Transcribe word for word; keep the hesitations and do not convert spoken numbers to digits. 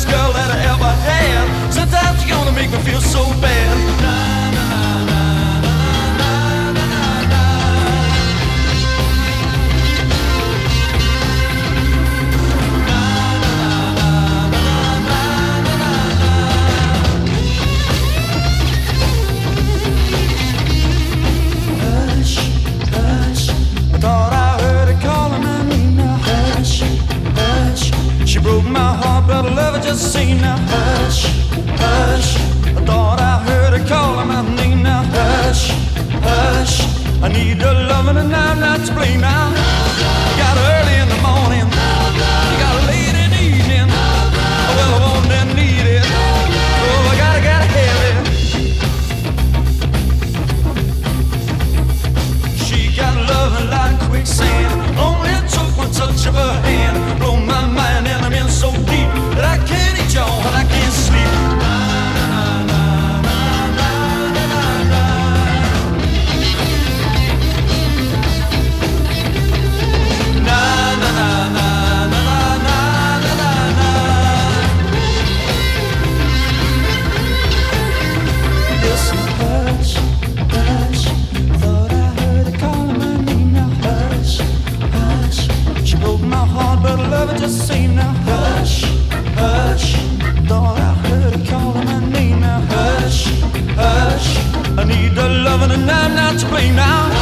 best girl that I ever had. Sometimes you're gonna make me feel so bad. Na, na, na, na, na, na, na, na. Hush, hush, I thought I heard her calling my name now. Hush, hush, she broke my heart, but I love her just the same now. Hush, hush, I thought I heard her calling my name now. Hush, hush, I need her loving and I'm not to blame now. You got her early in the morning, you got her late in the evening. Well, I want and need it, oh, I gotta, gotta have it. She got loving like quicksand, only took one touch of her hand. Blow my mind and I'm in so deep that I can't eat y'all and I can't sleep. But I love it just the same now. Hush, hush, thought I heard her calling my name now. Hush, hush, I need the loving and I'm not to blame now.